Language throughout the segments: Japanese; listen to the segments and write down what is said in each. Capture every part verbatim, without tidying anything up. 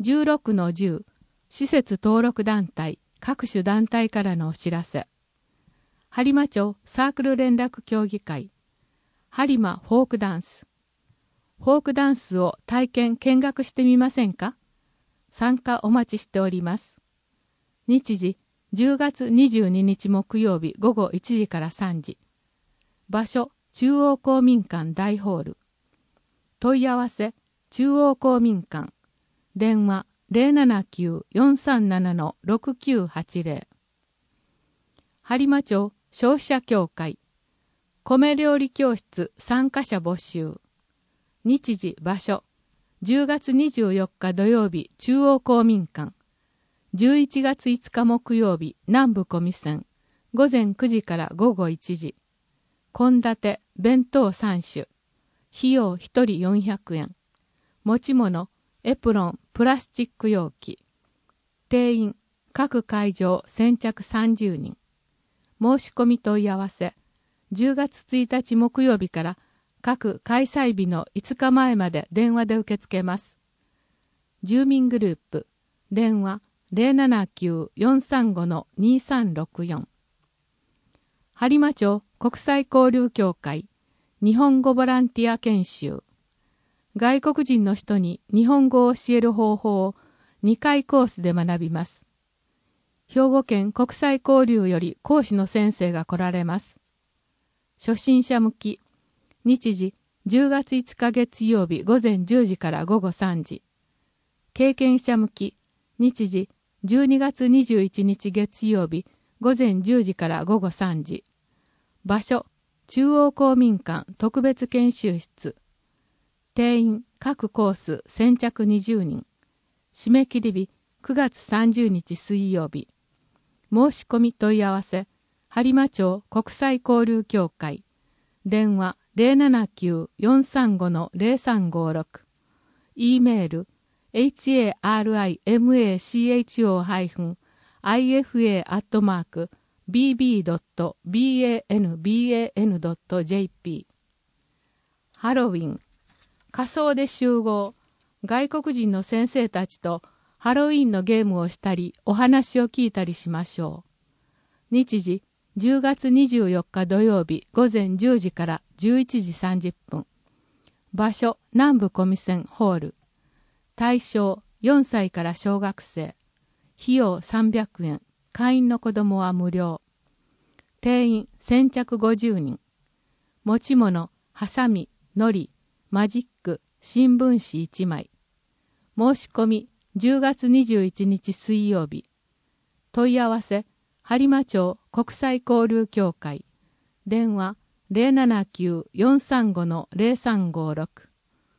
じゅうろくのじゅう施設登録団体各種団体からのお知らせ。播磨町サークル連絡協議会播磨フォークダンス。フォークダンスを体験見学してみませんか？参加お待ちしております。日時じゅうがつにじゅうににち木曜日午後いちじからさんじ。場所中央公民館大ホール。問い合わせ中央公民館。電話 ゼロななきゅう よんさんなな ろくきゅうはちゼロ。播磨町消費者協会米料理教室参加者募集。日時場所じゅうがつにじゅうよっか土曜日中央公民館。じゅういちがついつか木曜日南部小見線午前くじから午後いちじ。献立弁当さん種。費用ひとりよんひゃくえん。持ち物エプロンプラスチック容器。定員各会場先着さんじゅうにん。申し込み問い合わせじゅうがつついたち木曜日から各開催日のいつかまえまで電話で受け付けます。住民グループ電話 ゼロななきゅう よんさんご にさんろくよん。播磨町国際交流協会日本語ボランティア研修。外国人の人に日本語を教える方法をにかいコースで学びます。兵庫県国際交流より講師の先生が来られます。初心者向き。日時じゅうがついつか月曜日午前じゅうじから午後さんじ。経験者向き。日時じゅうにがつにじゅういちにち月曜日午前じゅうじから午後さんじ。場所中央公民館特別研修室。定員各コース先着にじゅうにん。締め切り日くがつさんじゅうにち水曜日。申し込み問い合わせ播磨町国際交流協会電話 ゼロななきゅう よんさんご ゼロさんごろく。 E メール ハリマチョ アイエフエー アットマーク ビービー ドット バンバン ドット ジェーピー。 ハロウィン仮装で集合。外国人の先生たちとハロウィンのゲームをしたりお話を聞いたりしましょう。日時じゅうがつにじゅうよっか土曜日午前じゅうじからじゅういちじさんじゅっぷん。場所南部小見線ホール。対象よんさいから小学生。費用さんびゃくえん。会員の子供は無料。定員先着ごじゅうにん。持ち物ハサミ、のり、マジック、新聞紙いちまい。申し込みじゅうがつにじゅういちにち水曜日。問い合わせ播磨町国際交流協会電話 ゼロななきゅう よんさんご ゼロさんごろく。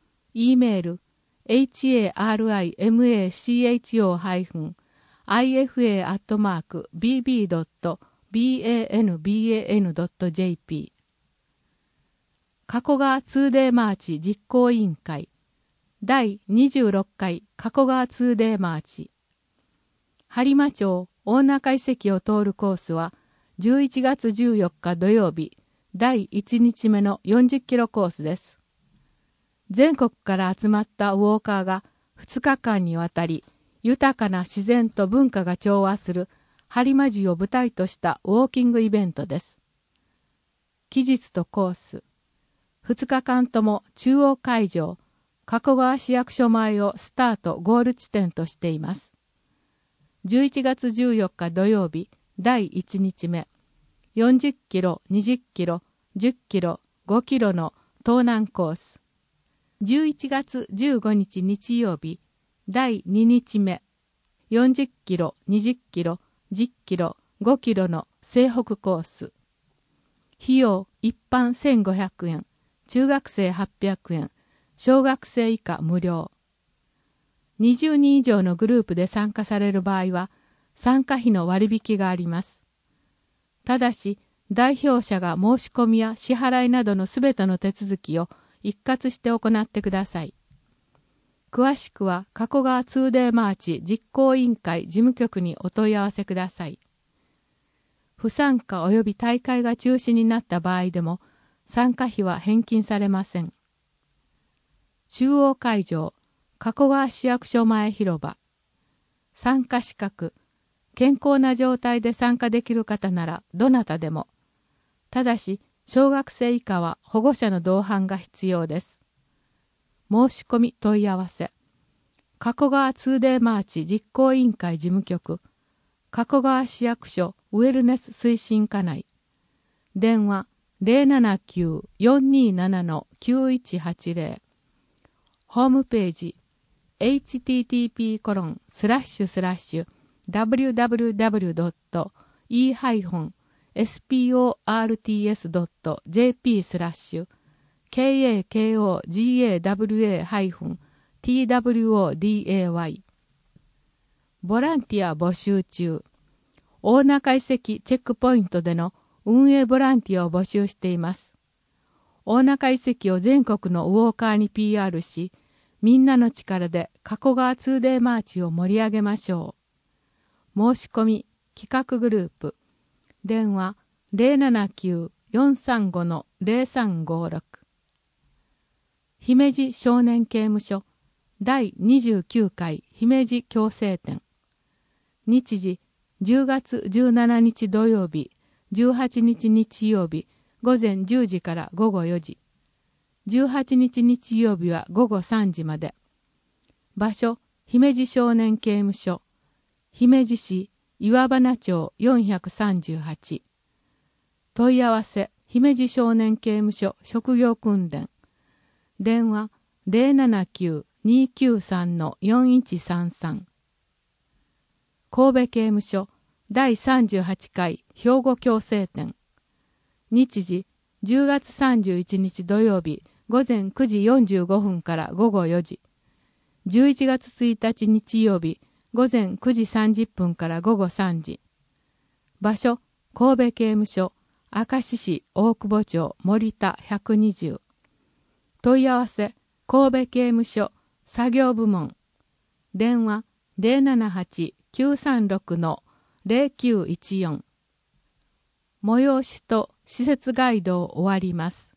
E メール ハリマチョ アイエフエー アットマーク ビービー ドット バンバン ドット ジェーピー。 加古川 ツーデー マーチ実行委員会だいにじゅうろっかい加古川 ツーデー マーチ。播磨町大中遺跡を通るコースはじゅういちがつじゅうよっか土曜日だいいちにちめのよんじゅっキロコースです。全国から集まったウォーカーがふつかかんにわたり豊かな自然と文化が調和する播磨寺を舞台としたウォーキングイベントです。期日とコースふつかかんとも中央会場加古川市役所前をスタートゴール地点としています。じゅういちがつじゅうよっか土曜日だいいちにちめよんじゅっキロ、にじゅっキロ、じゅっキロ、ごキロの東南コース。じゅういちがつじゅうごにち日曜日だいににちめよんじゅっキロ、にじゅっキロ、じゅっキロ、ごキロの西北コース。費用一般せんごひゃくえん、中学生はっぴゃくえん、小学生以下無料。にじゅうにん以上のグループで参加される場合は参加費の割引があります。ただし代表者が申し込みや支払いなどのすべての手続きを一括して行ってください。詳しくは加古川 ツーデー マーチ実行委員会事務局にお問い合わせください。不参加及び大会が中止になった場合でも参加費は返金されません。中央会場加古川市役所前広場。参加資格。健康な状態で参加できる方ならどなたでも。ただし、小学生以下は保護者の同伴が必要です。申し込み問い合わせ。加古川 ツーデー マーチ実行委員会事務局。加古川市役所ウェルネス推進課内。電話 ゼロななきゅう よんにーなな きゅういちはちゼロ。ホームページ エイチティーティーピーコロンスラッシュスラッシュダブリューダブリューダブリュードットイーハイフンエスピーオーアールティーエスドットジェーピースラッシュケーエーケーオージーエーダブリューエーハイフンティーダブリューオーディーエーワイ。ボランティア募集中。大中遺跡チェックポイントでの運営ボランティアを募集しています。大中遺跡を全国のウォーカーに ピーアール し、みんなの力で加古川 ツーデー マーチを盛り上げましょう。申し込み企画グループ。電話 ゼロななきゅう よんさんご ゼロさんごろく。姫路少年刑務所だいにじゅうきゅうかい姫路矯正展。日時じゅうがつじゅうしちにち土曜日、じゅうはちにち日曜日、午前じゅうじから午後よじ。じゅうはちにち日曜日は午後さんじまで。場所、姫路少年刑務所。姫路市岩花町よんひゃくさんじゅうはち。問い合わせ、姫路少年刑務所職業訓練。電話ゼロななきゅう にきゅうさん よんいちさんさん。神戸刑務所だいさんじゅうはちかい兵庫矯正展。日時じゅうがつさんじゅういちにち土曜日午前くじよんじゅうごふんから午後よじ。じゅういちがつついたち日曜日午前くじさんじゅっぷんから午後さんじ。場所神戸刑務所明石市大久保町森田ひゃくにじゅう。問い合わせ神戸刑務所作業部門。電話ゼロななはち きゅうさんろく ゼロきゅういちよん。催しと施設ガイドを終わります。